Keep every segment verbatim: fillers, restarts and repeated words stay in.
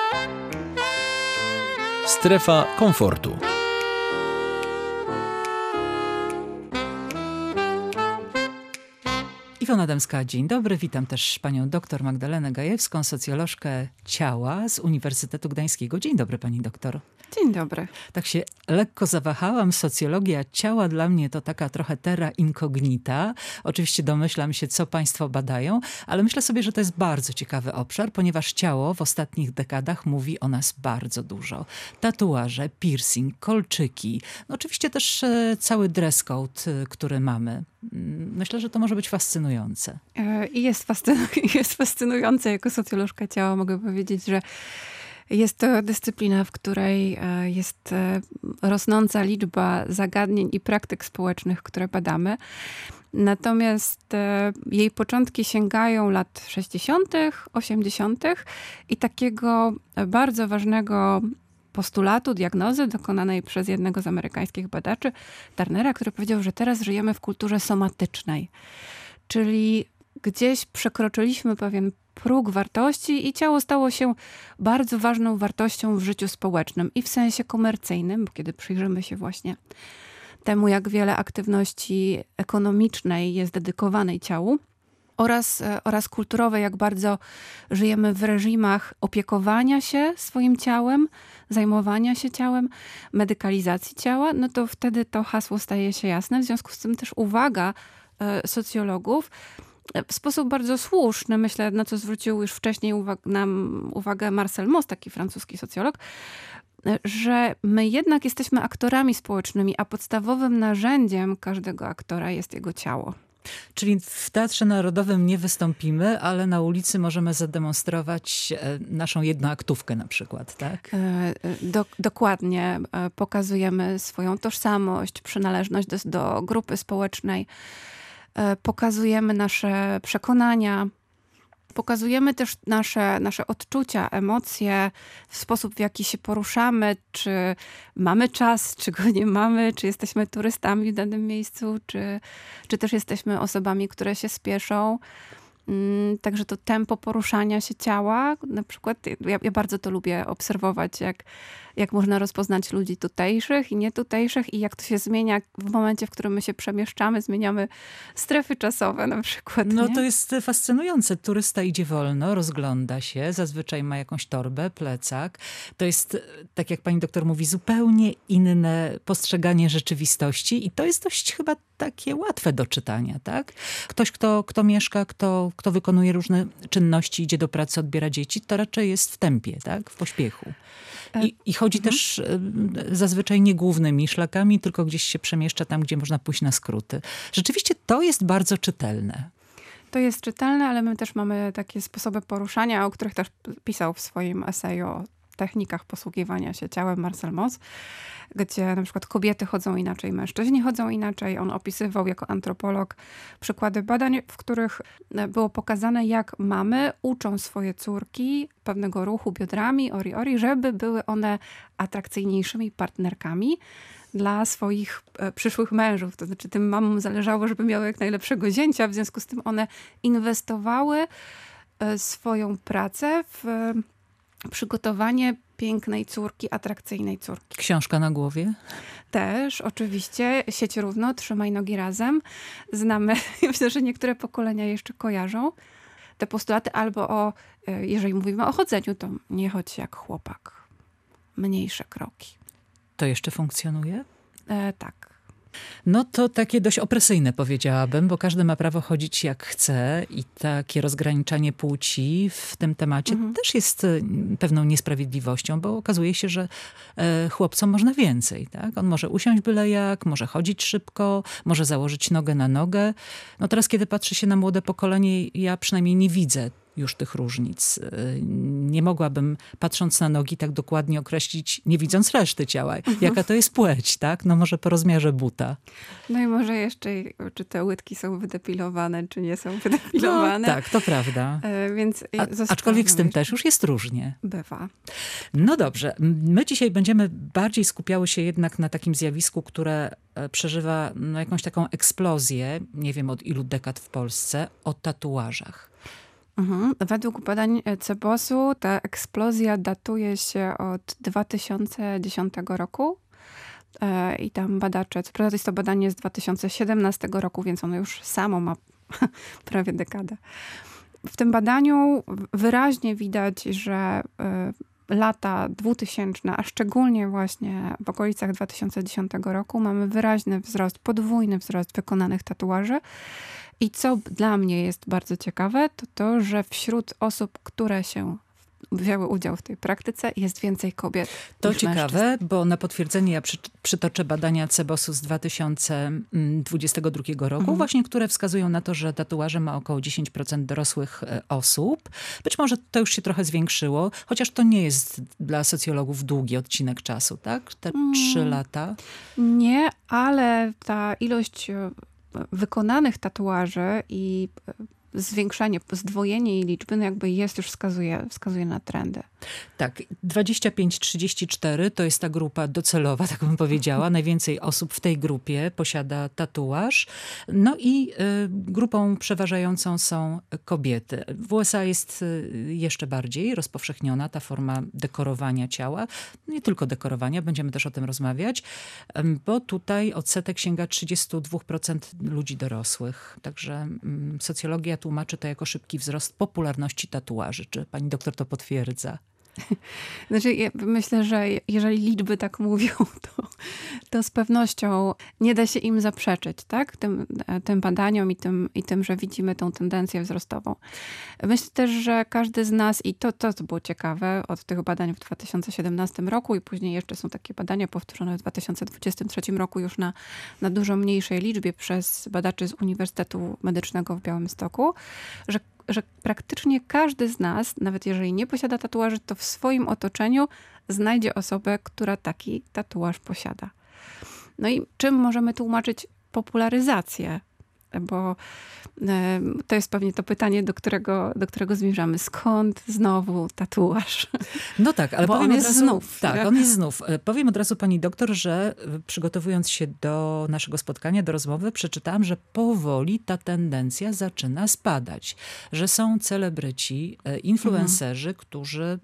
Strefa komfortu. Iwona Adamska, dzień dobry. Witam też panią doktor Magdalenę Gajewską, socjolożkę ciała z Uniwersytetu Gdańskiego. Dzień dobry, pani doktor. Dzień dobry. Tak się lekko zawahałam. Socjologia ciała dla mnie to taka trochę terra incognita. Oczywiście domyślam się, co państwo badają, ale myślę sobie, że to jest bardzo ciekawy obszar, ponieważ ciało w ostatnich dekadach mówi o nas bardzo dużo. Tatuaże, piercing, kolczyki. No oczywiście też e, cały dress code, e, który mamy. Myślę, że to może być fascynujące. I jest, fascynu- jest fascynujące. Jako socjolożka ciała mogę powiedzieć, że jest to dyscyplina, w której jest rosnąca liczba zagadnień i praktyk społecznych, które badamy. Natomiast jej początki sięgają lat sześćdziesiątych, osiemdziesiątych i takiego bardzo ważnego postulatu, diagnozy dokonanej przez jednego z amerykańskich badaczy, Turnera, który powiedział, że teraz żyjemy w kulturze somatycznej. Czyli gdzieś przekroczyliśmy pewien próg wartości i ciało stało się bardzo ważną wartością w życiu społecznym i w sensie komercyjnym, bo kiedy przyjrzymy się właśnie temu, jak wiele aktywności ekonomicznej jest dedykowanej ciału, Oraz, oraz kulturowe, jak bardzo żyjemy w reżimach opiekowania się swoim ciałem, zajmowania się ciałem, medykalizacji ciała, no to wtedy to hasło staje się jasne. W związku z tym też uwaga socjologów w sposób bardzo słuszny, myślę, na co zwrócił już wcześniej uwag- nam uwagę Marcel Mauss, taki francuski socjolog, że my jednak jesteśmy aktorami społecznymi, a podstawowym narzędziem każdego aktora jest jego ciało. Czyli w Teatrze Narodowym nie wystąpimy, ale na ulicy możemy zademonstrować naszą jednoaktówkę na przykład, tak? Do, dokładnie. Pokazujemy swoją tożsamość, przynależność do, do grupy społecznej. Pokazujemy nasze przekonania. Pokazujemy też nasze, nasze odczucia, emocje, sposób, w jaki się poruszamy, czy mamy czas, czy go nie mamy, czy jesteśmy turystami w danym miejscu, czy, czy też jesteśmy osobami, które się spieszą. Także to tempo poruszania się ciała, na przykład, ja, ja bardzo to lubię obserwować, jak, jak można rozpoznać ludzi tutejszych i nietutejszych i jak to się zmienia w momencie, w którym my się przemieszczamy, zmieniamy strefy czasowe na przykład. No nie? to jest fascynujące. Turysta idzie wolno, rozgląda się, zazwyczaj ma jakąś torbę, plecak. To jest, tak jak pani doktor mówi, zupełnie inne postrzeganie rzeczywistości i to jest dość chyba takie łatwe do czytania, tak? Ktoś, kto, kto mieszka, kto, kto wykonuje różne czynności, idzie do pracy, odbiera dzieci, to raczej jest w tempie, tak? W pośpiechu. I, i chodzi mhm. też zazwyczaj nie głównymi szlakami, tylko gdzieś się przemieszcza tam, gdzie można pójść na skróty. Rzeczywiście to jest bardzo czytelne. To jest czytelne, ale my też mamy takie sposoby poruszania, o których też pisał w swoim eseju o technikach posługiwania się ciałem Marcel Mauss, gdzie na przykład kobiety chodzą inaczej, mężczyźni chodzą inaczej. On opisywał jako antropolog przykłady badań, w których było pokazane, jak mamy uczą swoje córki pewnego ruchu biodrami, ori-ori, żeby były one atrakcyjniejszymi partnerkami dla swoich przyszłych mężów. To znaczy tym mamom zależało, żeby miały jak najlepszego zięcia, w związku z tym one inwestowały swoją pracę w przygotowanie pięknej córki, atrakcyjnej córki. Książka na głowie? Też, oczywiście. Sieć równo, trzymaj nogi razem. Znamy, myślę, że niektóre pokolenia jeszcze kojarzą te postulaty, albo o, jeżeli mówimy o chodzeniu, to nie chodź jak chłopak. Mniejsze kroki. To jeszcze funkcjonuje? E, tak. No to takie dość opresyjne, powiedziałabym, bo każdy ma prawo chodzić jak chce i takie rozgraniczanie płci w tym temacie mhm. też jest pewną niesprawiedliwością, bo okazuje się, że e, chłopcom można więcej. Tak? On może usiąść byle jak, może chodzić szybko, może założyć nogę na nogę. No teraz, kiedy patrzy się na młode pokolenie, ja przynajmniej nie widzę już tych różnic. Nie mogłabym, patrząc na nogi, tak dokładnie określić, nie widząc reszty ciała, jaka to jest płeć, tak? No może po rozmiarze buta. No i może jeszcze, czy te łydki są wydepilowane, czy nie są wydepilowane. No, tak, to prawda. E, więc A, aczkolwiek z tym też już jest różnie. Bywa. No dobrze. My dzisiaj będziemy bardziej skupiały się jednak na takim zjawisku, które przeżywa no, jakąś taką eksplozję, nie wiem od ilu dekad w Polsce, o tatuażach. Mhm. Według badań Cebosu ta eksplozja datuje się od dwa tysiące dziesiątego roku. I tam badacze, co prawda jest to badanie z dwa tysiące siedemnastego roku, więc ono już samo ma prawie dekadę. W tym badaniu wyraźnie widać, że lata dwutysięczne, a szczególnie właśnie w okolicach dwa tysiące dziesiątego roku mamy wyraźny wzrost, podwójny wzrost wykonanych tatuaży. I co dla mnie jest bardzo ciekawe, to to, że wśród osób, które się wzięły udział w tej praktyce, jest więcej kobiet. To niż ciekawe, mężczyzn. bo na potwierdzenie ja przy, przytoczę badania Cebosu z dwa tysiące dwudziestego drugiego roku, mhm. właśnie, które wskazują na to, że tatuaże ma około dziesięć procent dorosłych osób. Być może to już się trochę zwiększyło, chociaż to nie jest dla socjologów długi odcinek czasu, tak? Te mm. trzy lata. Nie, ale ta ilość wykonanych tatuaży i zwiększenie, zdwojenie jej liczby no jakby jest już wskazuje, wskazuje na trendy. Tak, dwadzieścia pięć trzydzieści cztery to jest ta grupa docelowa, tak bym powiedziała. Najwięcej osób w tej grupie posiada tatuaż. No i y, grupą przeważającą są kobiety. W U S A jest y, jeszcze bardziej rozpowszechniona ta forma dekorowania ciała. Nie tylko dekorowania, będziemy też o tym rozmawiać, y, bo tutaj odsetek sięga trzydzieści dwa procent ludzi dorosłych. Także y, socjologia tłumaczy to jako szybki wzrost popularności tatuaży. Czy pani doktor to potwierdza? Znaczy, ja myślę, że jeżeli liczby tak mówią, to, to z pewnością nie da się im zaprzeczyć, tak? Tym, tym badaniom i tym, i tym, że widzimy tą tendencję wzrostową. Myślę też, że każdy z nas, i to, to, to było ciekawe, od tych badań w dwa tysiące siedemnastym roku i później jeszcze są takie badania powtórzone w dwa tysiące dwudziestym trzecim roku już na, na dużo mniejszej liczbie przez badaczy z Uniwersytetu Medycznego w Białymstoku, że że praktycznie każdy z nas, nawet jeżeli nie posiada tatuaży, to w swoim otoczeniu znajdzie osobę, która taki tatuaż posiada. No i czym możemy tłumaczyć popularyzację? Bo to jest pewnie to pytanie, do którego, do którego zmierzamy. Skąd znowu tatuaż? No tak, ale Bo powiem on od jest razu, znów. Tak, tak? on jest znów. Powiem od razu pani doktor, że przygotowując się do naszego spotkania, do rozmowy, przeczytałam, że powoli ta tendencja zaczyna spadać. Że są celebryci, influencerzy, mhm. którzy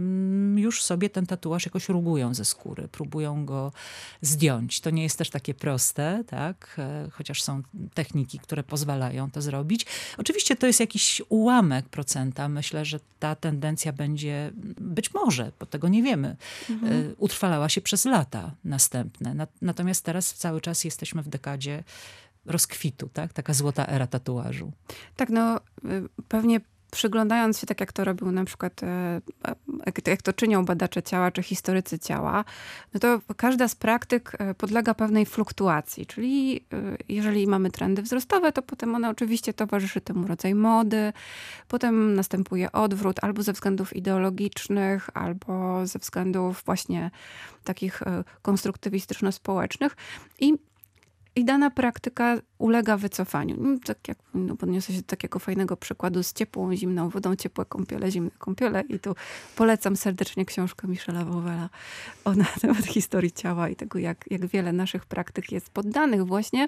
już sobie ten tatuaż jakoś rugują ze skóry, próbują go zdjąć. To nie jest też takie proste, tak? Chociaż są techniki, które pozwalają to zrobić. Oczywiście to jest jakiś ułamek procenta. Myślę, że ta tendencja będzie, być może, bo tego nie wiemy, mhm. utrwalała się przez lata następne. Natomiast teraz cały czas jesteśmy w dekadzie rozkwitu, tak? Taka złota era tatuażu. Tak, no pewnie przyglądając się, tak jak to robił na przykład, jak to czynią badacze ciała czy historycy ciała, no to każda z praktyk podlega pewnej fluktuacji. Czyli jeżeli mamy trendy wzrostowe, to potem one oczywiście towarzyszy temu rodzaj mody. Potem następuje odwrót albo ze względów ideologicznych, albo ze względów właśnie takich konstruktywistyczno-społecznych. I I dana praktyka ulega wycofaniu. Tak jak no, podniosę się do takiego fajnego przykładu z ciepłą, zimną wodą, ciepłe kąpiele, zimne kąpiele. I tu polecam serdecznie książkę Michela Wowela na temat historii ciała i tego, jak, jak wiele naszych praktyk jest poddanych właśnie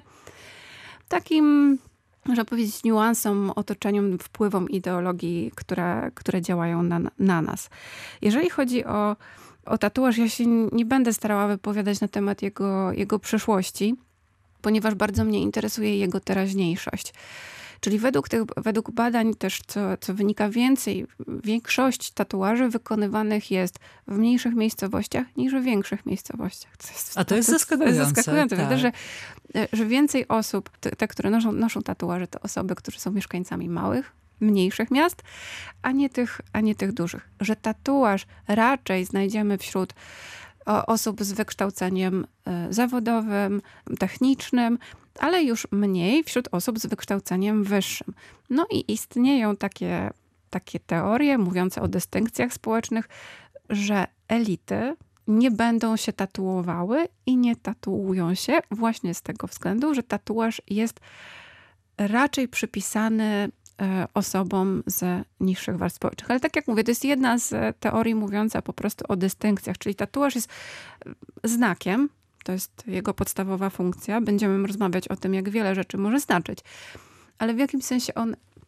takim, można powiedzieć, niuansom, otoczeniom, wpływom ideologii, które, które działają na, na nas. Jeżeli chodzi o, o tatuaż, ja się nie będę starała wypowiadać na temat jego, jego przyszłości, ponieważ bardzo mnie interesuje jego teraźniejszość. Czyli według tych, według badań też, co, co wynika więcej, większość tatuaży wykonywanych jest w mniejszych miejscowościach niż w większych miejscowościach. To jest, A to jest to, zaskakujące. To jest zaskakujące, tak. Widzę, że, że więcej osób, te, te które noszą, noszą tatuaże, to osoby, które są mieszkańcami małych, mniejszych miast, a nie tych, a nie tych dużych. Że tatuaż raczej znajdziemy wśród osób z wykształceniem zawodowym, technicznym, ale już mniej wśród osób z wykształceniem wyższym. No i istnieją takie, takie teorie mówiące o dystynkcjach społecznych, że elity nie będą się tatuowały i nie tatuują się właśnie z tego względu, że tatuaż jest raczej przypisany osobom z niższych warstw społecznych. Ale tak jak mówię, to jest jedna z teorii mówiąca po prostu o dystynkcjach, czyli tatuaż jest znakiem, to jest jego podstawowa funkcja. Będziemy rozmawiać o tym, jak wiele rzeczy może znaczyć. Ale w jakimś sensie on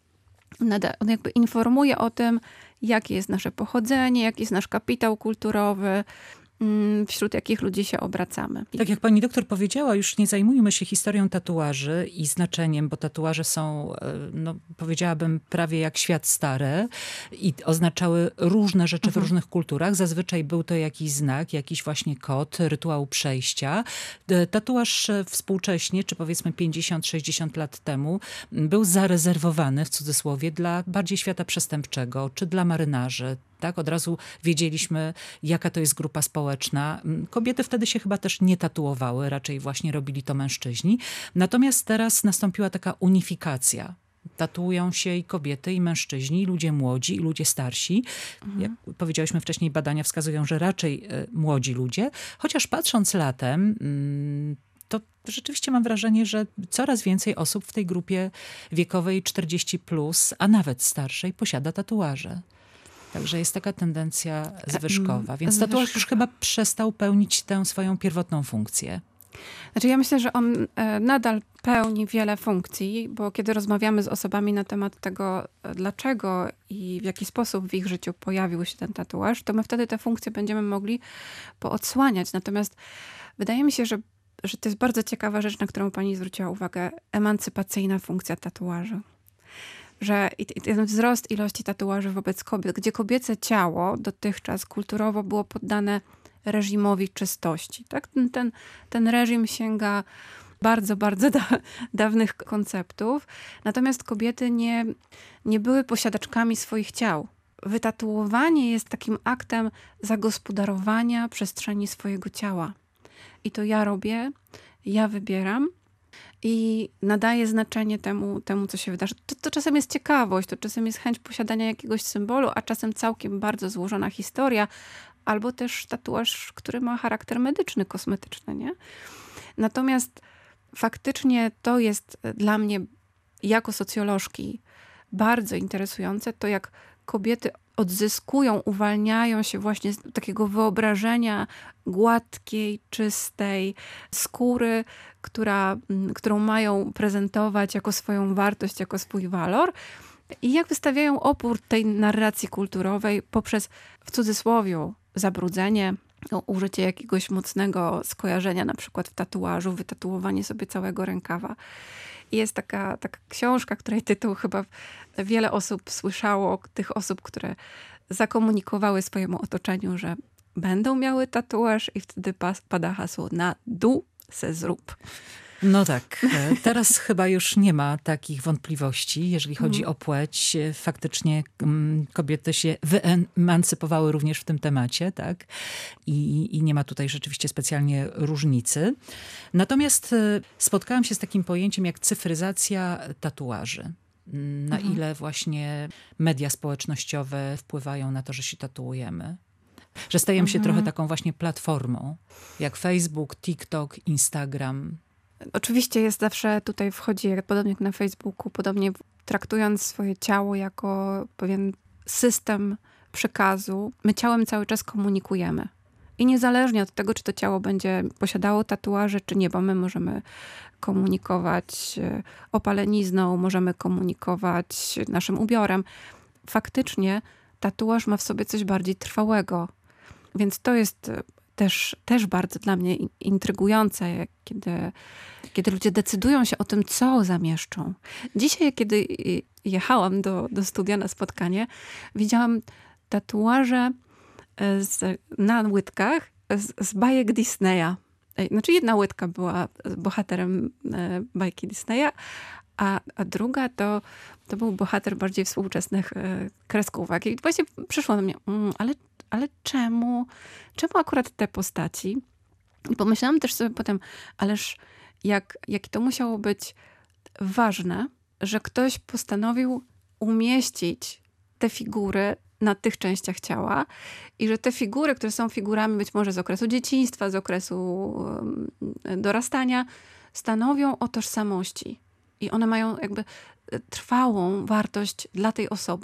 On jakby informuje o tym, jakie jest nasze pochodzenie, jaki jest nasz kapitał kulturowy, wśród jakich ludzi się obracamy. Tak jak pani doktor powiedziała, już nie zajmujmy się historią tatuaży i znaczeniem, bo tatuaże są, no, powiedziałabym, prawie jak świat stare i oznaczały różne rzeczy mhm. w różnych kulturach. Zazwyczaj był to jakiś znak, jakiś właśnie kod, rytuał przejścia. Tatuaż współcześnie, czy powiedzmy pięćdziesiąt sześćdziesiąt lat temu, był zarezerwowany w cudzysłowie dla bardziej świata przestępczego, czy dla marynarzy. Tak, od razu wiedzieliśmy, jaka to jest grupa społeczna. Kobiety wtedy się chyba też nie tatuowały, raczej właśnie robili to mężczyźni. Natomiast teraz nastąpiła taka unifikacja. Tatuują się i kobiety, i mężczyźni, i ludzie młodzi, i ludzie starsi. Mhm. Jak powiedziałyśmy wcześniej, badania wskazują, że raczej y, młodzi ludzie. Chociaż patrząc latem, y, to rzeczywiście mam wrażenie, że coraz więcej osób w tej grupie wiekowej czterdzieści plus, a nawet starszej, posiada tatuaże. Także jest taka tendencja zwyżkowa. Więc Zwyżkowa. Tatuaż już chyba przestał pełnić tę swoją pierwotną funkcję. Znaczy ja myślę, że on nadal pełni wiele funkcji, bo kiedy rozmawiamy z osobami na temat tego, dlaczego i w jaki sposób w ich życiu pojawił się ten tatuaż, to my wtedy te funkcje będziemy mogli poodsłaniać. Natomiast wydaje mi się, że, że to jest bardzo ciekawa rzecz, na którą pani zwróciła uwagę. Emancypacyjna funkcja tatuażu. Że ten wzrost ilości tatuaży wobec kobiet, gdzie kobiece ciało dotychczas kulturowo było poddane reżimowi czystości. Tak? Ten, ten, ten reżim sięga bardzo, bardzo da, dawnych konceptów. Natomiast kobiety nie, nie były posiadaczkami swoich ciał. Wytatuowanie jest takim aktem zagospodarowania przestrzeni swojego ciała. I to ja robię, ja wybieram. I nadaje znaczenie temu, temu co się wydarzy. To, to czasem jest ciekawość, to czasem jest chęć posiadania jakiegoś symbolu, a czasem całkiem bardzo złożona historia, albo też tatuaż, który ma charakter medyczny, kosmetyczny, nie? Natomiast faktycznie to jest dla mnie jako socjolożki bardzo interesujące, to jak kobiety odzyskują, uwalniają się właśnie z takiego wyobrażenia gładkiej, czystej skóry, która, którą mają prezentować jako swoją wartość, jako swój walor. I jak wystawiają opór tej narracji kulturowej poprzez, w cudzysłowie, zabrudzenie, no, użycie jakiegoś mocnego skojarzenia, na przykład w tatuażu, wytatuowanie sobie całego rękawa. I jest taka, taka książka, której tytuł chyba wiele osób słyszało, tych osób, które zakomunikowały swojemu otoczeniu, że będą miały tatuaż i wtedy pada hasło na dół se zrób. No tak, teraz chyba już nie ma takich wątpliwości, jeżeli chodzi mm. o płeć. Faktycznie um, kobiety się wyemancypowały również w tym temacie, tak? I, I nie ma tutaj rzeczywiście specjalnie różnicy. Natomiast spotkałam się z takim pojęciem jak cyfryzacja tatuaży. Na mhm. ile właśnie media społecznościowe wpływają na to, że się tatuujemy. Że stajemy się mhm. trochę taką właśnie platformą, jak Facebook, TikTok, Instagram. Oczywiście jest zawsze, tutaj wchodzi, podobnie jak na Facebooku, podobnie traktując swoje ciało jako pewien system przekazu. My ciałem cały czas komunikujemy. I niezależnie od tego, czy to ciało będzie posiadało tatuaże, czy nie, bo my możemy komunikować opalenizną, możemy komunikować naszym ubiorem. Faktycznie tatuaż ma w sobie coś bardziej trwałego. Więc to jest też, też bardzo dla mnie intrygujące, kiedy, kiedy ludzie decydują się o tym, co zamieszczą. Dzisiaj, kiedy jechałam do, do studia na spotkanie, widziałam tatuaże z, na łydkach z, z bajek Disneya. Znaczy jedna łydka była bohaterem bajki Disneya, a, a druga to, to był bohater bardziej współczesnych kreskówek. I właśnie przyszło do mnie, mm, ale, ale czemu, czemu akurat te postaci? I pomyślałam też sobie potem, ależ jak, jak to musiało być ważne, że ktoś postanowił umieścić te figury na tych częściach ciała i że te figury, które są figurami być może z okresu dzieciństwa, z okresu dorastania, stanowią o tożsamości. I one mają jakby trwałą wartość dla tej osoby.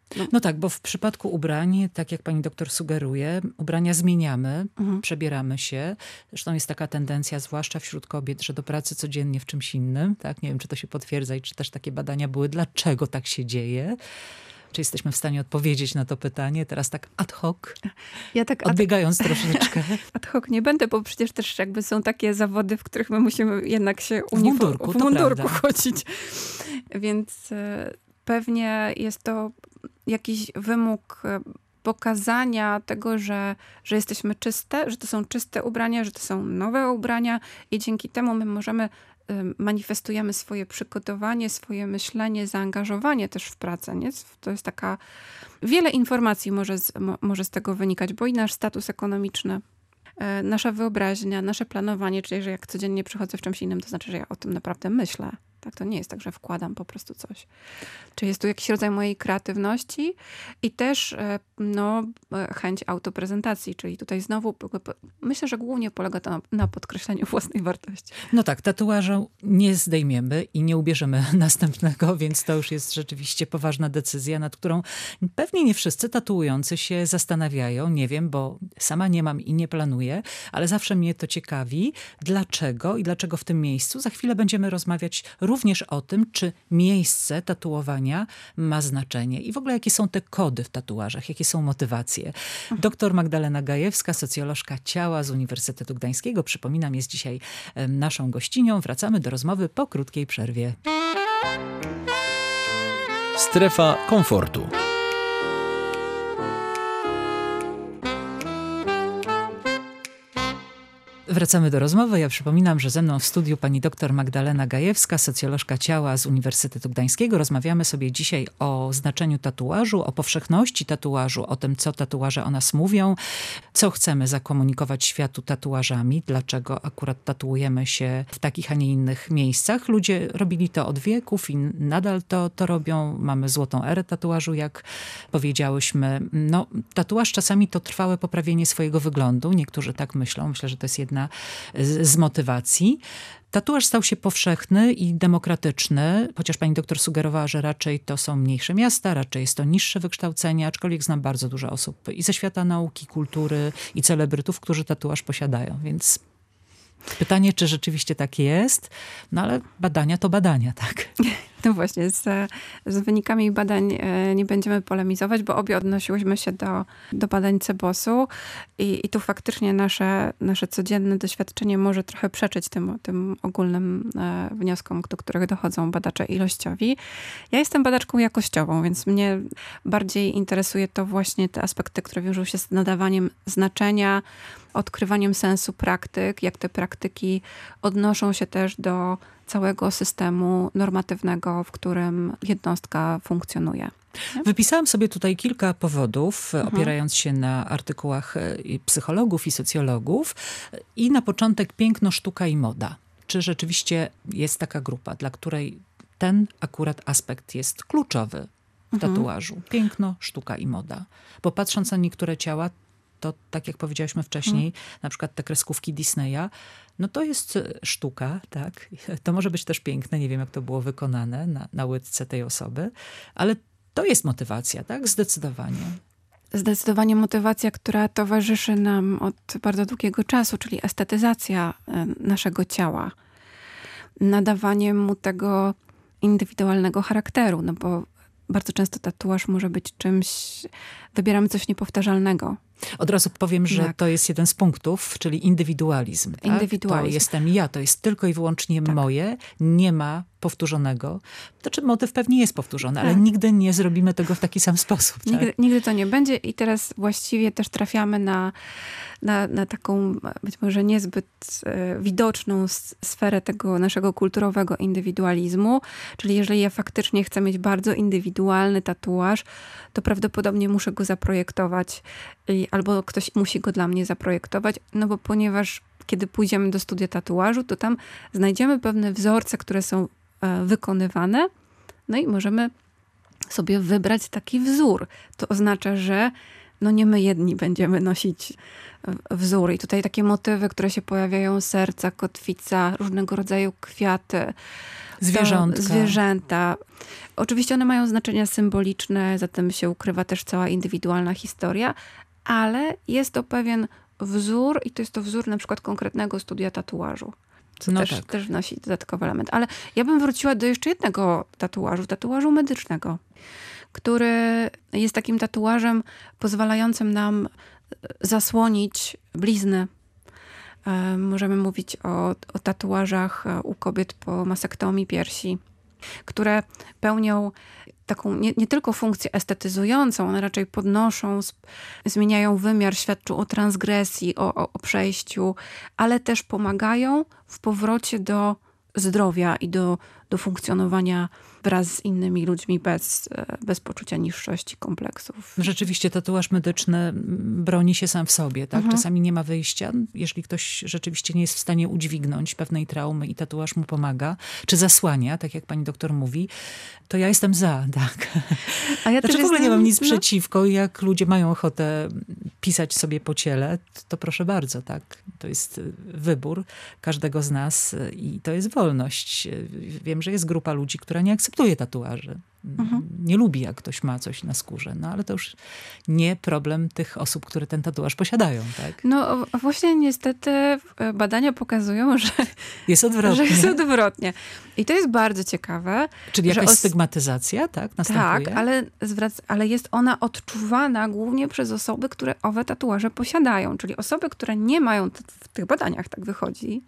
No, No tak, bo w przypadku ubrań, tak jak pani doktor sugeruje, ubrania zmieniamy, mhm. przebieramy się. Zresztą jest taka tendencja, zwłaszcza wśród kobiet, że do pracy codziennie w czymś innym. Tak? Nie wiem, czy to się potwierdza i czy też takie badania były, dlaczego tak się dzieje. Czy jesteśmy w stanie odpowiedzieć na to pytanie? Teraz tak ad hoc, Ja tak ad, odbiegając troszeczkę. ad hoc nie będę, bo przecież też jakby są takie zawody, w których my musimy jednak się W mundurku, w to mundurku prawda. chodzić. Więc e, pewnie jest to jakiś wymóg e, pokazania tego, że, że jesteśmy czyste, że to są czyste ubrania, że to są nowe ubrania i dzięki temu my możemy manifestujemy swoje przygotowanie, swoje myślenie, zaangażowanie też w pracę. Nie? To jest taka... Wiele informacji może z, mo, może z tego wynikać, bo i nasz status ekonomiczny, e, nasza wyobraźnia, nasze planowanie, czyli że jak codziennie przychodzę w czymś innym, to znaczy, że ja o tym naprawdę myślę. Tak, to nie jest tak, że wkładam po prostu coś. Czy jest tu jakiś rodzaj mojej kreatywności i też no, chęć autoprezentacji, czyli tutaj znowu myślę, że głównie polega to na, na podkreśleniu własnej wartości. No tak, tatuażu nie zdejmiemy i nie ubierzemy następnego, więc to już jest rzeczywiście poważna decyzja, nad którą pewnie nie wszyscy tatuujący się zastanawiają. Nie wiem, bo sama nie mam i nie planuję, ale zawsze mnie to ciekawi. Dlaczego i dlaczego w tym miejscu? Za chwilę będziemy rozmawiać również o tym, czy miejsce tatuowania ma znaczenie i w ogóle jakie są te kody w tatuażach, jakie są motywacje. Doktor Magdalena Gajewska, socjolożka ciała z Uniwersytetu Gdańskiego, przypominam, jest dzisiaj naszą gościnią. Wracamy do rozmowy po krótkiej przerwie. Strefa komfortu. Wracamy do rozmowy. Ja przypominam, że ze mną w studiu pani doktor Magdalena Gajewska, socjolożka ciała z Uniwersytetu Gdańskiego. Rozmawiamy sobie dzisiaj o znaczeniu tatuażu, o powszechności tatuażu, o tym, co tatuaże o nas mówią, co chcemy zakomunikować światu tatuażami, dlaczego akurat tatuujemy się w takich, a nie innych miejscach. Ludzie robili to od wieków i nadal to, to robią. Mamy złotą erę tatuażu, jak powiedziałyśmy. No, tatuaż czasami to trwałe poprawienie swojego wyglądu. Niektórzy tak myślą. Myślę, że to jest jedna z, z motywacji. Tatuaż stał się powszechny i demokratyczny, chociaż pani doktor sugerowała, że raczej to są mniejsze miasta, raczej jest to niższe wykształcenie, aczkolwiek znam bardzo dużo osób i ze świata nauki, kultury i celebrytów, którzy tatuaż posiadają, więc pytanie, czy rzeczywiście tak jest, no ale badania to badania, tak? No właśnie, z, z wynikami badań nie będziemy polemizować, bo obie odnosiłyśmy się do, do badań Cebosu i, i tu faktycznie nasze, nasze codzienne doświadczenie może trochę przeczyć tym, tym ogólnym e, wnioskom, do których dochodzą badacze ilościowi. Ja jestem badaczką jakościową, więc mnie bardziej interesuje to właśnie te aspekty, które wiążą się z nadawaniem znaczenia, odkrywaniem sensu praktyk, jak te praktyki odnoszą się też do całego systemu normatywnego, w którym jednostka funkcjonuje. Wypisałam sobie tutaj kilka powodów, Mhm. opierając się na artykułach psychologów i socjologów. I na początek piękno, sztuka i moda. Czy rzeczywiście jest taka grupa, dla której ten akurat aspekt jest kluczowy w Mhm. tatuażu? Piękno, sztuka i moda. Bo patrząc na niektóre ciała, to tak jak powiedziałyśmy wcześniej, hmm. na przykład te kreskówki Disneya, no to jest sztuka, tak? To może być też piękne, nie wiem jak to było wykonane na, na łydce tej osoby, ale to jest motywacja, tak? Zdecydowanie. Zdecydowanie motywacja, która towarzyszy nam od bardzo długiego czasu, czyli estetyzacja naszego ciała. Nadawanie mu tego indywidualnego charakteru, no bo bardzo często tatuaż może być czymś, wybieramy coś niepowtarzalnego. Od razu powiem, że tak. to jest jeden z punktów, czyli indywidualizm. Tak? Indywidualizm. To jestem ja, to jest tylko i wyłącznie tak. moje, nie ma powtórzonego. Znaczy motyw pewnie jest powtórzony, tak. ale nigdy nie zrobimy tego w taki sam sposób. Tak? Nigdy, nigdy to nie będzie i teraz właściwie też trafiamy na, na, na taką być może niezbyt e, widoczną sferę tego naszego kulturowego indywidualizmu. Czyli jeżeli ja faktycznie chcę mieć bardzo indywidualny tatuaż, to prawdopodobnie muszę go zaprojektować i, albo ktoś musi go dla mnie zaprojektować, no bo ponieważ kiedy pójdziemy do studia tatuażu, to tam znajdziemy pewne wzorce, które są e, wykonywane, no i możemy sobie wybrać taki wzór. To oznacza, że no nie my jedni będziemy nosić wzór. I tutaj takie motywy, które się pojawiają, serca, kotwica, różnego rodzaju kwiaty. Zwierzątka. Zwierzęta. Oczywiście one mają znaczenia symboliczne, za tym się ukrywa też cała indywidualna historia, ale jest to pewien wzór i to jest to wzór na przykład konkretnego studia tatuażu. Co no też, tak. też wnosi dodatkowy element. Ale ja bym wróciła do jeszcze jednego tatuażu, tatuażu medycznego, który jest takim tatuażem pozwalającym nam zasłonić blizny. Możemy mówić o, o tatuażach u kobiet po mastektomii piersi, które pełnią taką nie, nie tylko funkcję estetyzującą, one raczej podnoszą, zmieniają wymiar, świadczą o transgresji, o, o, o przejściu, ale też pomagają w powrocie do zdrowia i do, do funkcjonowania wraz z innymi ludźmi bez, bez poczucia niższości, kompleksów. Rzeczywiście tatuaż medyczny broni się sam w sobie, tak? Mhm. Czasami nie ma wyjścia. Jeżeli ktoś rzeczywiście nie jest w stanie udźwignąć pewnej traumy i tatuaż mu pomaga, czy zasłania, tak jak pani doktor mówi, to ja jestem za, tak. A ja znaczy też w ogóle jestem, nie mam nic no. przeciwko. Jak ludzie mają ochotę pisać sobie po ciele, to proszę bardzo, tak. To jest wybór każdego z nas i to jest wolność. Wiem, że jest grupa ludzi, która nie akceptuje tatuaży. Mhm. Nie lubi, jak ktoś ma coś na skórze. No ale to już nie problem tych osób, które ten tatuaż posiadają, tak? No właśnie niestety badania pokazują, że jest odwrotnie. Że jest odwrotnie. I to jest bardzo ciekawe. Czyli jakaś os... stygmatyzacja, tak? Następuje? Tak, ale, zwrac... ale jest ona odczuwana głównie przez osoby, które owe tatuaże posiadają. Czyli osoby, które nie mają, w tych badaniach tak wychodzi,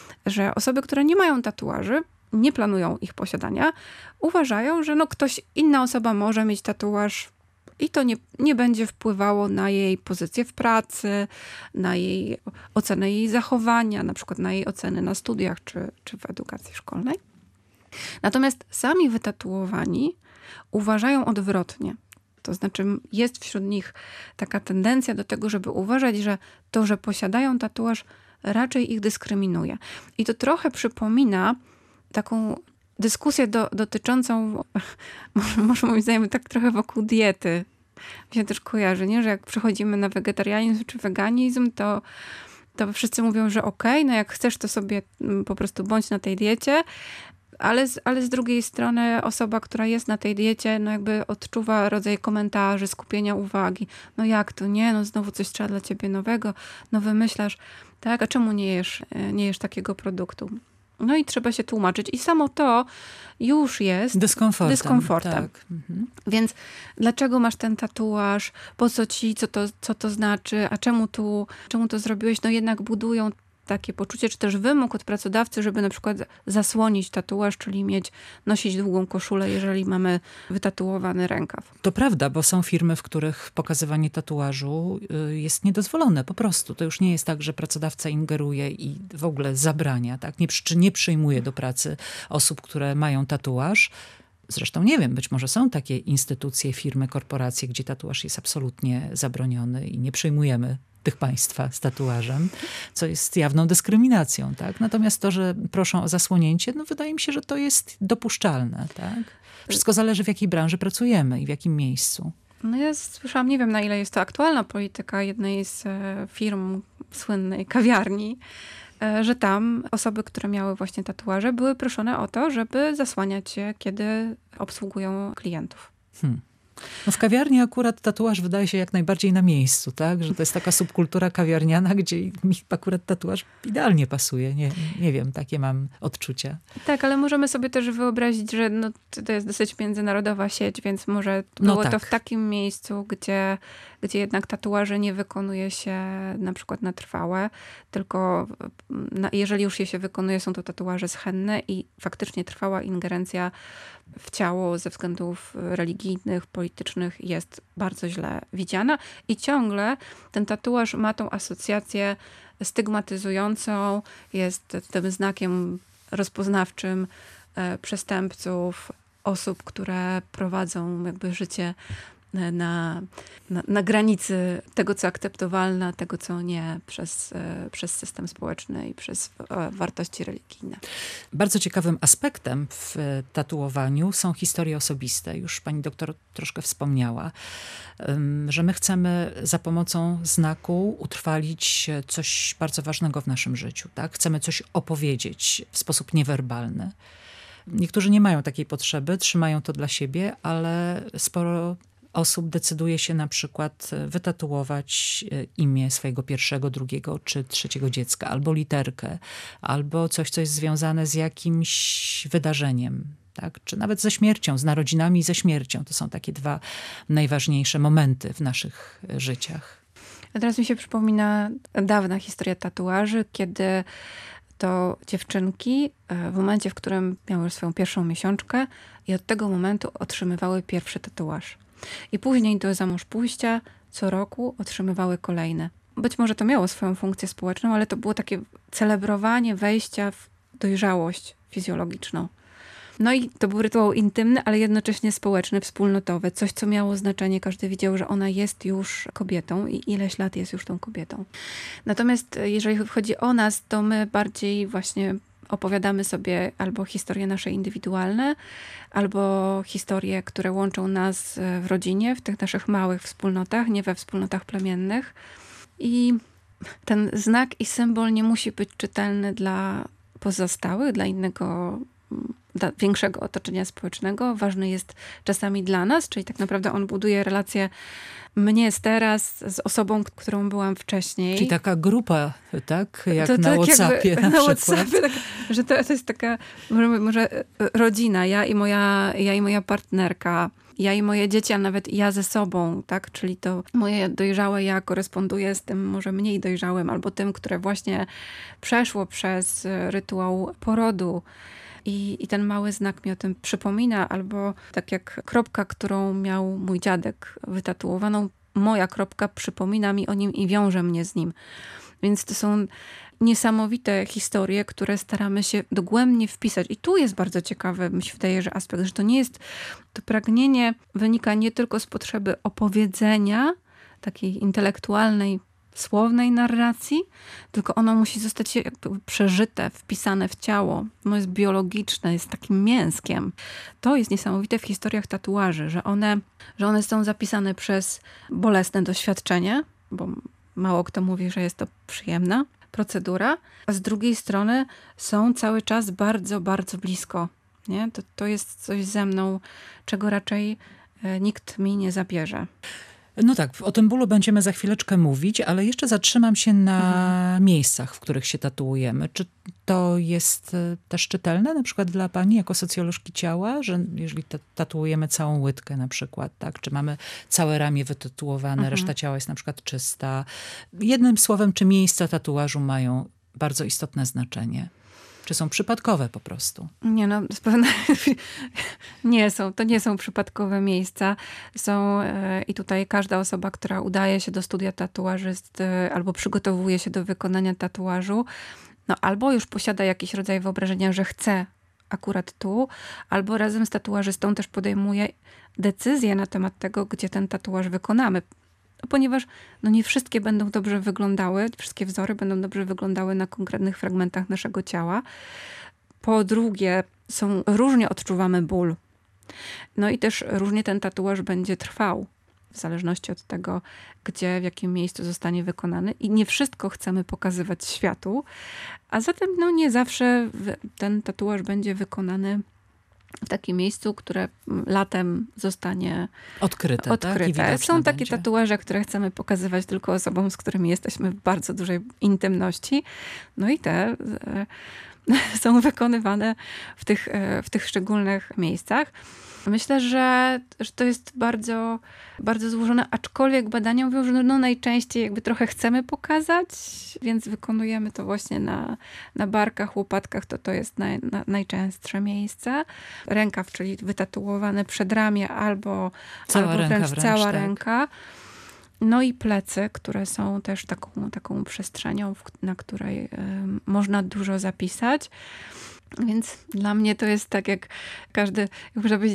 że osoby, które nie mają tatuaży, nie planują ich posiadania, uważają, że no ktoś, inna osoba może mieć tatuaż i to nie, nie będzie wpływało na jej pozycję w pracy, na jej ocenę jej zachowania, na przykład na jej oceny na studiach czy, czy w edukacji szkolnej. Natomiast sami wytatuowani uważają odwrotnie. To znaczy jest wśród nich taka tendencja do tego, żeby uważać, że to, że posiadają tatuaż, raczej ich dyskryminuje. I to trochę przypomina taką dyskusję do, dotyczącą, może, może moim zdaniem tak trochę wokół diety. Mi się też kojarzy, nie? Że jak przechodzimy na wegetarianizm czy weganizm, to, to wszyscy mówią, że okej, okay, no jak chcesz, to sobie po prostu bądź na tej diecie, ale z, ale z drugiej strony osoba, która jest na tej diecie, no jakby odczuwa rodzaj komentarzy, skupienia uwagi. No jak to, nie? No znowu coś trzeba dla ciebie nowego, no wymyślasz, tak? A czemu nie jesz, nie jesz takiego produktu? No i trzeba się tłumaczyć. I samo to już jest dyskomfortem. dyskomfortem. Tak. Mhm. Więc dlaczego masz ten tatuaż? Po co ci? Co to, co to znaczy? A czemu tu, czemu to zrobiłeś? No jednak budują takie poczucie, czy też wymóg od pracodawcy, żeby na przykład zasłonić tatuaż, czyli mieć, nosić długą koszulę, jeżeli mamy wytatuowany rękaw. To prawda, bo są firmy, w których pokazywanie tatuażu jest niedozwolone po prostu. To już nie jest tak, że pracodawca ingeruje i w ogóle zabrania, tak? Nie, czy nie przyjmuje do pracy osób, które mają tatuaż. Zresztą nie wiem, być może są takie instytucje, firmy, korporacje, gdzie tatuaż jest absolutnie zabroniony i nie przyjmujemy tych państwa z tatuażem, co jest jawną dyskryminacją, tak? Natomiast to, że proszą o zasłonięcie, no wydaje mi się, że to jest dopuszczalne, tak? Wszystko zależy, w jakiej branży pracujemy i w jakim miejscu. No ja słyszałam, nie wiem na ile jest to aktualna polityka jednej z firm słynnej kawiarni, że tam osoby, które miały właśnie tatuaże, były proszone o to, żeby zasłaniać się, kiedy obsługują klientów. Hmm. No w kawiarni akurat tatuaż wydaje się jak najbardziej na miejscu, tak? Że to jest taka subkultura kawiarniana, gdzie mi akurat tatuaż idealnie pasuje. Nie, nie wiem, takie mam odczucia. Tak, ale możemy sobie też wyobrazić, że no, to jest dosyć międzynarodowa sieć, więc może No było tak. to w takim miejscu, gdzie, gdzie jednak tatuaże nie wykonuje się na przykład na trwałe, tylko na, jeżeli już je się wykonuje, są to tatuaże schenne i faktycznie trwała ingerencja w ciało ze względów religijnych, politycznych jest bardzo źle widziana i ciągle ten tatuaż ma tą asocjację stygmatyzującą, jest tym znakiem rozpoznawczym przestępców, osób, które prowadzą jakby życie na, na, na granicy tego, co akceptowalne, a tego, co nie przez, przez system społeczny i przez wartości religijne. Bardzo ciekawym aspektem w tatuowaniu są historie osobiste. Już pani doktor troszkę wspomniała, że my chcemy za pomocą znaku utrwalić coś bardzo ważnego w naszym życiu. Tak? Chcemy coś opowiedzieć w sposób niewerbalny. Niektórzy nie mają takiej potrzeby, trzymają to dla siebie, ale sporo osób decyduje się na przykład wytatuować imię swojego pierwszego, drugiego czy trzeciego dziecka, albo literkę, albo coś, co jest związane z jakimś wydarzeniem, tak? Czy nawet ze śmiercią, z narodzinami i ze śmiercią. To są takie dwa najważniejsze momenty w naszych życiach. A teraz mi się przypomina dawna historia tatuaży, kiedy to dziewczynki w momencie, w którym miały swoją pierwszą miesiączkę i od tego momentu otrzymywały pierwszy tatuaż. I później do zamąż pójścia co roku otrzymywały kolejne. Być może to miało swoją funkcję społeczną, ale to było takie celebrowanie wejścia w dojrzałość fizjologiczną. No i to był rytuał intymny, ale jednocześnie społeczny, wspólnotowy. Coś, co miało znaczenie. Każdy widział, że ona jest już kobietą i ileś lat jest już tą kobietą. Natomiast jeżeli chodzi o nas, to my bardziej właśnie opowiadamy sobie albo historie nasze indywidualne, albo historie, które łączą nas w rodzinie, w tych naszych małych wspólnotach, nie we wspólnotach plemiennych. I ten znak i symbol nie musi być czytelny dla pozostałych, dla innego, dla większego otoczenia społecznego. Ważny jest czasami dla nas, czyli tak naprawdę on buduje relację mnie jest teraz z osobą, którą byłam wcześniej. Czyli taka grupa, tak? Jak to, to na tak WhatsAppie jakby, na, na przykład. WhatsAppie, tak, że to, to jest taka może, może rodzina, ja i, moja, ja i moja partnerka, ja i moje dzieci, a nawet ja ze sobą, tak? Czyli to moje dojrzałe ja koresponduje z tym może mniej dojrzałym, albo tym, które właśnie przeszło przez rytuał porodu. I, I ten mały znak mi o tym przypomina, albo tak jak kropka, którą miał mój dziadek wytatuowaną, moja kropka przypomina mi o nim i wiąże mnie z nim. Więc to są niesamowite historie, które staramy się dogłębnie wpisać. I tu jest bardzo ciekawy, mi się wydaje, że aspekt, że to nie jest, to pragnienie wynika nie tylko z potrzeby opowiedzenia, takiej intelektualnej, słownej narracji, tylko ono musi zostać jakby przeżyte, wpisane w ciało. Ono jest biologiczne, jest takim mięskiem. To jest niesamowite w historiach tatuaży, że one, że one są zapisane przez bolesne doświadczenie, bo mało kto mówi, że jest to przyjemna procedura, a z drugiej strony są cały czas bardzo, bardzo blisko. Nie? To, to jest coś ze mną, czego raczej nikt mi nie zabierze. No tak, o tym bólu będziemy za chwileczkę mówić, ale jeszcze zatrzymam się na mhm. miejscach, w których się tatuujemy. Czy to jest też czytelne na przykład dla pani jako socjolożki ciała, że jeżeli tatuujemy całą łydkę na przykład, tak, czy mamy całe ramię wytatuowane, mhm. reszta ciała jest na przykład czysta. Jednym słowem, czy miejsca tatuażu mają bardzo istotne znaczenie? Czy są przypadkowe po prostu? Nie, no z pewne nie są. To nie są przypadkowe miejsca. Są yy, i tutaj każda osoba, która udaje się do studia tatuażysty yy, albo przygotowuje się do wykonania tatuażu, no albo już posiada jakiś rodzaj wyobrażenia, że chce akurat tu, albo razem z tatuażystą też podejmuje decyzję na temat tego, gdzie ten tatuaż wykonamy. Ponieważ no nie wszystkie będą dobrze wyglądały, wszystkie wzory będą dobrze wyglądały na konkretnych fragmentach naszego ciała. Po drugie, są, różnie odczuwamy ból. No i też różnie ten tatuaż będzie trwał, w zależności od tego, gdzie, w jakim miejscu zostanie wykonany. I nie wszystko chcemy pokazywać światu, a zatem no nie zawsze ten tatuaż będzie wykonany w takim miejscu, które latem zostanie odkryte. odkryte. Tak? Są takie będzie. tatuaże, które chcemy pokazywać tylko osobom, z którymi jesteśmy w bardzo dużej intymności. No i te e, są wykonywane w tych, e, w tych szczególnych miejscach. Myślę, że, że to jest bardzo, bardzo złożone, aczkolwiek badania mówią, że no najczęściej jakby trochę chcemy pokazać, więc wykonujemy to właśnie na, na barkach, łopatkach, to to jest naj, na, najczęstsze miejsce. Rękaw, czyli wytatuowane przedramię albo, cała albo ręka wręcz, wręcz cała tak. ręka. No i plecy, które są też taką, taką przestrzenią, na której y, można dużo zapisać. Więc dla mnie to jest tak, jak każdy, jak można powiedzieć,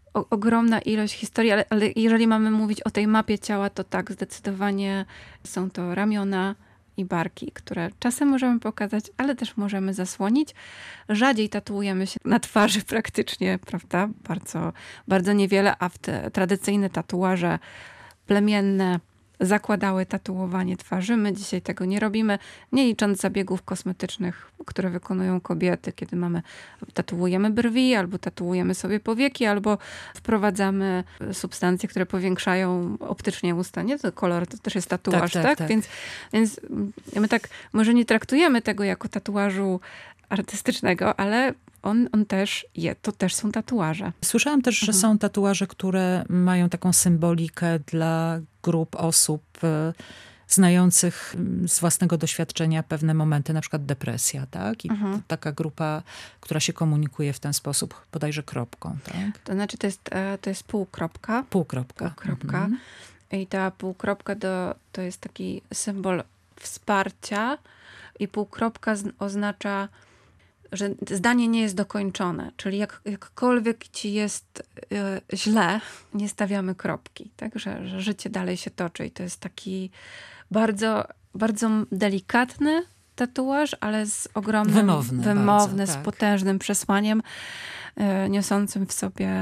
o, ogromna ilość historii, ale, ale jeżeli mamy mówić o tej mapie ciała, to tak, zdecydowanie są to ramiona i barki, które czasem możemy pokazać, ale też możemy zasłonić. Rzadziej tatuujemy się na twarzy praktycznie, prawda? Bardzo, bardzo niewiele, a w te tradycyjne tatuaże plemienne zakładały tatuowanie twarzy. My dzisiaj tego nie robimy, nie licząc zabiegów kosmetycznych, które wykonują kobiety, kiedy mamy, tatuujemy brwi, albo tatuujemy sobie powieki, albo wprowadzamy substancje, które powiększają optycznie usta. Nie, to kolor to też jest tatuaż, tak? tak, tak? tak. Więc, więc my tak może nie traktujemy tego jako tatuażu artystycznego, ale on, on też je, to też są tatuaże. Słyszałam też, że Mhm. są tatuaże, które mają taką symbolikę dla grup osób e, znających m, z własnego doświadczenia pewne momenty, na przykład depresja, tak? I Mhm. t- taka grupa, która się komunikuje w ten sposób, bodajże kropką, tak? To znaczy to jest, e, to jest półkropka. Półkropka. Półkropka. Mhm. I ta półkropka to, to jest taki symbol wsparcia i półkropka z, oznacza, że zdanie nie jest dokończone. Czyli jak, jakkolwiek ci jest y, źle, nie stawiamy kropki. Tak? Że, że życie dalej się toczy. I to jest taki bardzo, bardzo delikatny tatuaż, ale z ogromnym, Wymowny wymowny bardzo, z tak. potężnym przesłaniem, y, niosącym w sobie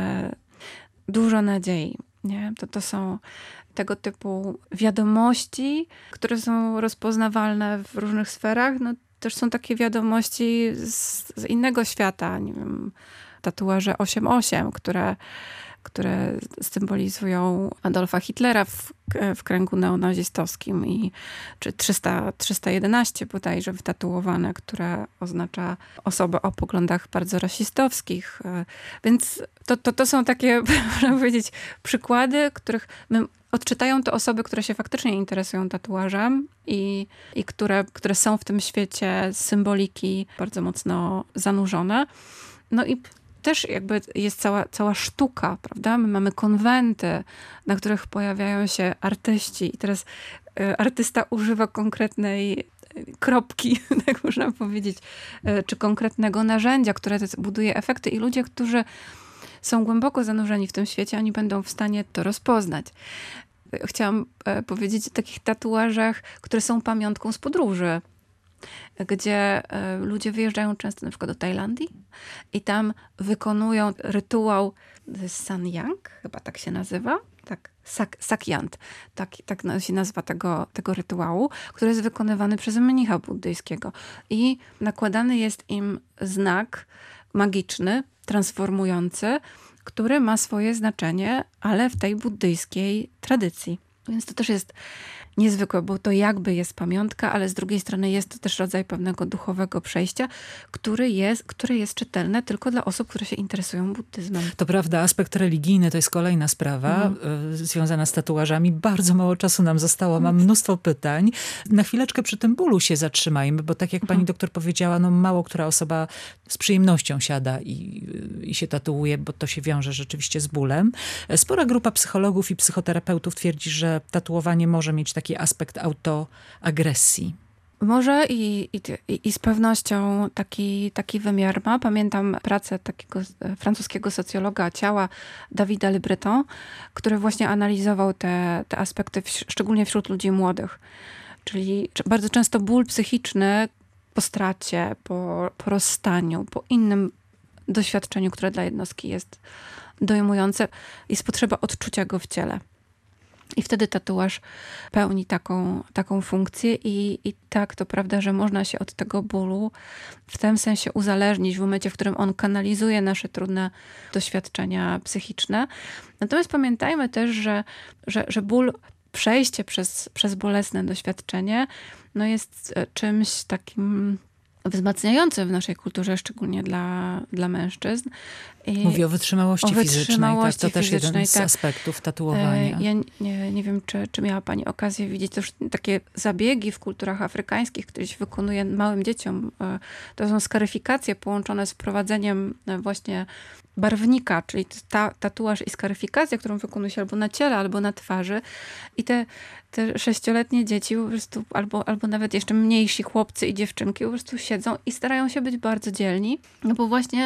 dużo nadziei. Nie? To, to są tego typu wiadomości, które są rozpoznawalne w różnych sferach. No, też są takie wiadomości z, z innego świata. Nie wiem, tatuaże osiem osiem, które, które symbolizują Adolfa Hitlera w, w kręgu neonazistowskim i czy trzysta, trzysta jedenaście bodajże wytatuowane, które oznacza osobę o poglądach bardzo rasistowskich. Więc to, to, to są takie, można powiedzieć, przykłady, których my odczytają to osoby, które się faktycznie interesują tatuażem i, i które, które są w tym świecie symboliki bardzo mocno zanurzone. No i też jakby jest cała, cała sztuka, prawda? My mamy konwenty, na których pojawiają się artyści i teraz y, artysta używa konkretnej kropki, tak można powiedzieć, y, czy konkretnego narzędzia, które buduje efekty i ludzie, którzy są głęboko zanurzeni w tym świecie, oni będą w stanie to rozpoznać. Chciałam e, powiedzieć o takich tatuażach, które są pamiątką z podróży, gdzie e, ludzie wyjeżdżają często na przykład do Tajlandii i tam wykonują rytuał Sanyang, chyba tak się nazywa, tak, sak, sakyant, tak, tak się nazywa tego, tego rytuału, który jest wykonywany przez mnicha buddyjskiego i nakładany jest im znak magiczny, transformujący, który ma swoje znaczenie, ale w tej buddyjskiej tradycji. Więc to też jest niezwykłe, bo to jakby jest pamiątka, ale z drugiej strony jest to też rodzaj pewnego duchowego przejścia, który jest, które jest czytelne tylko dla osób, które się interesują buddyzmem. To prawda, aspekt religijny to jest kolejna sprawa Mhm. y, związana z tatuażami. Bardzo mało czasu nam zostało, mam mnóstwo pytań. Na chwileczkę przy tym bólu się zatrzymajmy, bo tak jak pani Mhm. doktor powiedziała, no mało która osoba z przyjemnością siada i, i się tatuuje, bo to się wiąże rzeczywiście z bólem. Spora grupa psychologów i psychoterapeutów twierdzi, że tatuowanie może mieć taki aspekt autoagresji. Może i, i, i z pewnością taki, taki wymiar ma. Pamiętam pracę takiego francuskiego socjologa ciała, Davida Le Breton, który właśnie analizował te, te aspekty, w, szczególnie wśród ludzi młodych. Czyli bardzo często ból psychiczny po stracie, po, po rozstaniu, po innym doświadczeniu, które dla jednostki jest dojmujące, jest potrzeba odczucia go w ciele. I wtedy tatuaż pełni taką, taką funkcję i, i tak, to prawda, że można się od tego bólu w tym sensie uzależnić w momencie, w którym on kanalizuje nasze trudne doświadczenia psychiczne. Natomiast pamiętajmy też, że, że, że ból, przejście przez, przez bolesne doświadczenie no jest czymś takim wzmacniającym w naszej kulturze, szczególnie dla, dla mężczyzn. I Mówi o wytrzymałości, o wytrzymałości fizycznej. Tak? To też jeden z tak. aspektów tatuowania. Ja nie, nie wiem, czy, czy miała pani okazję widzieć też takie zabiegi w kulturach afrykańskich, które się wykonuje małym dzieciom. To są skaryfikacje połączone z wprowadzeniem właśnie barwnika, czyli ta, tatuaż i skaryfikacja, którą wykonuje się albo na ciele, albo na twarzy. I te, te sześcioletnie dzieci po prostu, albo, albo nawet jeszcze mniejsi chłopcy i dziewczynki po prostu siedzą i starają się być bardzo dzielni, no bo właśnie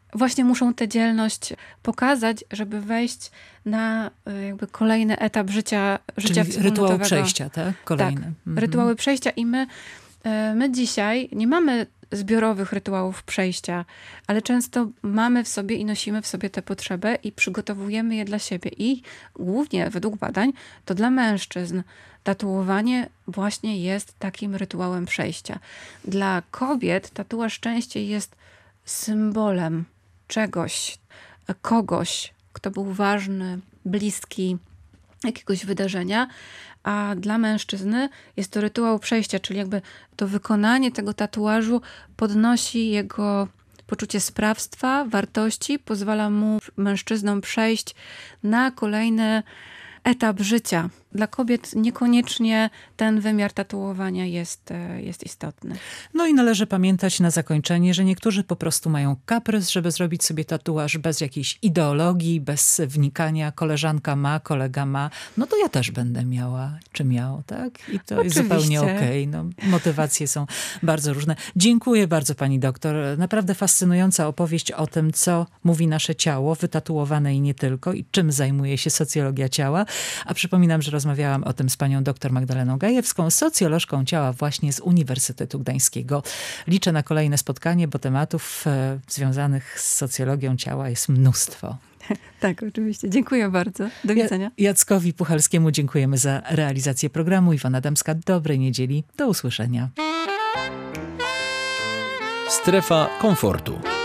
właśnie muszą tę dzielność pokazać, żeby wejść na jakby kolejny etap życia, życia Czyli rytuał wspólnotowego. przejścia, tak? Kolejny. Tak, Mhm. rytuały przejścia i my, my dzisiaj nie mamy zbiorowych rytuałów przejścia, ale często mamy w sobie i nosimy w sobie tę potrzebę i przygotowujemy je dla siebie. I głównie według badań to dla mężczyzn tatuowanie właśnie jest takim rytuałem przejścia. Dla kobiet tatuaż częściej jest symbolem czegoś, kogoś, kto był ważny, bliski, jakiegoś wydarzenia, a dla mężczyzny jest to rytuał przejścia, czyli jakby to wykonanie tego tatuażu podnosi jego poczucie sprawstwa, wartości, pozwala mu, mężczyznom, przejść na kolejny etap życia. Dla kobiet niekoniecznie ten wymiar tatuowania jest, jest istotny. No i należy pamiętać na zakończenie, że niektórzy po prostu mają kaprys, żeby zrobić sobie tatuaż bez jakiejś ideologii, bez wnikania. Koleżanka ma, kolega ma. No to ja też będę miała, czy miał, tak? I to Oczywiście. jest zupełnie okej. No, motywacje są bardzo różne. Dziękuję bardzo pani doktor. Naprawdę fascynująca opowieść o tym, co mówi nasze ciało, wytatuowane i nie tylko, i czym zajmuje się socjologia ciała. A przypominam, że rozmawiałam o tym z panią dr Magdaleną Gajewską, socjolożką ciała właśnie z Uniwersytetu Gdańskiego. Liczę na kolejne spotkanie, bo tematów e, związanych z socjologią ciała jest mnóstwo. Tak, oczywiście. Dziękuję bardzo. Do widzenia. Jackowi Puchalskiemu dziękujemy za realizację programu. Iwona Dębska, dobrej niedzieli. Do usłyszenia. Strefa komfortu.